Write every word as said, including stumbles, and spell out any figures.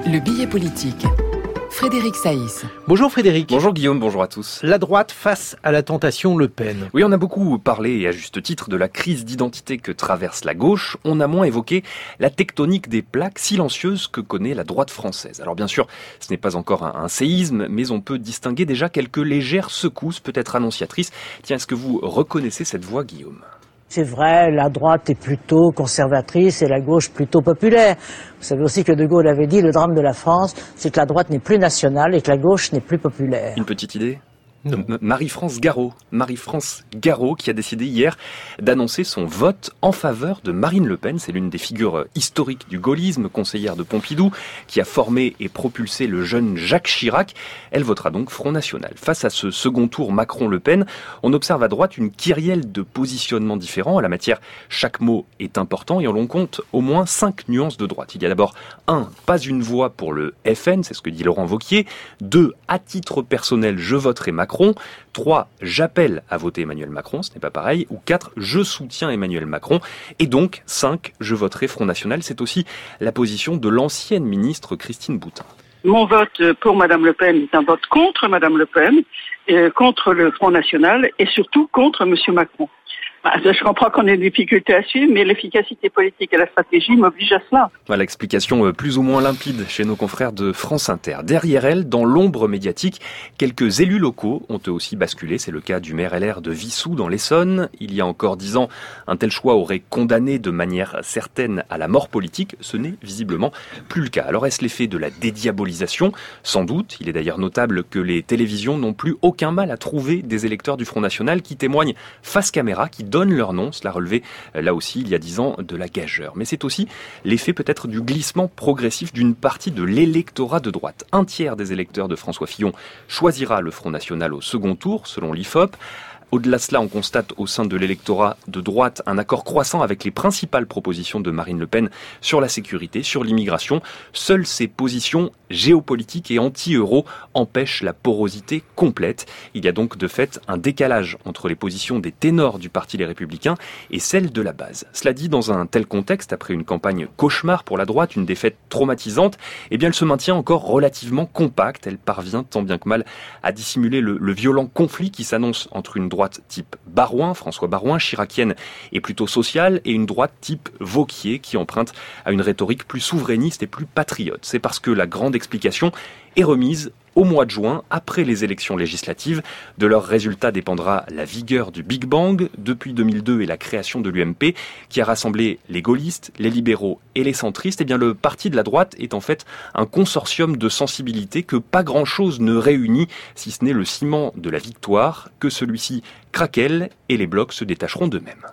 Le billet politique. Frédéric Saïs. Bonjour Frédéric. Bonjour Guillaume, bonjour à tous. La droite face à la tentation Le Pen. Oui, on a beaucoup parlé, et à juste titre, de la crise d'identité que traverse la gauche. On a moins évoqué la tectonique des plaques silencieuses que connaît la droite française. Alors bien sûr, ce n'est pas encore un, un séisme, mais on peut distinguer déjà quelques légères secousses, peut-être annonciatrices. Tiens, est-ce que vous reconnaissez cette voix, Guillaume ? C'est vrai, la droite est plutôt conservatrice et la gauche plutôt populaire. Vous savez aussi que De Gaulle avait dit, le drame de la France, c'est que la droite n'est plus nationale et que la gauche n'est plus populaire. Une petite idée ? Non. Marie-France Garot. Marie-France Garot qui a décidé hier d'annoncer son vote en faveur de Marine Le Pen. C'est l'une des figures historiques du gaullisme, conseillère de Pompidou, qui a formé et propulsé le jeune Jacques Chirac. Elle votera donc Front National. Face à ce second tour Macron-Le Pen, on observe à droite une kyrielle de positionnements différents. En la matière, chaque mot est important et on compte au moins cinq nuances de droite. Il y a d'abord un, pas une voix pour le F N, c'est ce que dit Laurent Wauquiez. deux, à titre personnel, je voterai Macron. trois. J'appelle à voter Emmanuel Macron, ce n'est pas pareil. Ou quatre. Je soutiens Emmanuel Macron. Et donc, cinq. Je voterai Front National. C'est aussi la position de l'ancienne ministre Christine Boutin. Mon vote pour Madame Le Pen est un vote contre Madame Le Pen, euh, contre le Front National et surtout contre Monsieur Macron. Je comprends qu'on ait des difficultés à suivre, mais l'efficacité politique et la stratégie m'obligent à cela. Voilà, explication plus ou moins limpide chez nos confrères de France Inter. Derrière elle, dans l'ombre médiatique, quelques élus locaux ont eux aussi basculé. C'est le cas du maire L R de Vissou dans l'Essonne. Il y a encore dix ans, un tel choix aurait condamné de manière certaine à la mort politique. Ce n'est visiblement plus le cas. Alors est-ce l'effet de la dédiabolisation ? Sans doute. Il est d'ailleurs notable que les télévisions n'ont plus aucun mal à trouver des électeurs du Front National qui témoignent face caméra, qui donnent leur nom. Cela relevait là aussi il y a dix ans de la gageure. Mais c'est aussi l'effet peut-être du glissement progressif d'une partie de l'électorat de droite. Un tiers des électeurs de François Fillon choisira le Front National au second tour, selon l'I F O P. Au-delà de cela, on constate au sein de l'électorat de droite un accord croissant avec les principales propositions de Marine Le Pen sur la sécurité, sur l'immigration. Seules ces positions géopolitiques et anti-euro empêchent la porosité complète. Il y a donc de fait un décalage entre les positions des ténors du Parti Les Républicains et celles de la base. Cela dit, dans un tel contexte, après une campagne cauchemar pour la droite, une défaite traumatisante, eh bien elle se maintient encore relativement compacte. Elle parvient tant bien que mal à dissimuler le, le violent conflit qui s'annonce entre une droite droite type Baroin, François Baroin, chiracienne et plutôt sociale, et une droite type Wauquiez qui emprunte à une rhétorique plus souverainiste et plus patriote. C'est parce que la grande explication est remise au mois de juin, après les élections législatives. De leurs résultats dépendra la vigueur du Big Bang, depuis deux mille deux et la création de l'U M P, qui a rassemblé les gaullistes, les libéraux et les centristes. Eh bien, le parti de la droite est en fait un consortium de sensibilités que pas grand-chose ne réunit, si ce n'est le ciment de la victoire, que celui-ci craquelle et les blocs se détacheront d'eux-mêmes.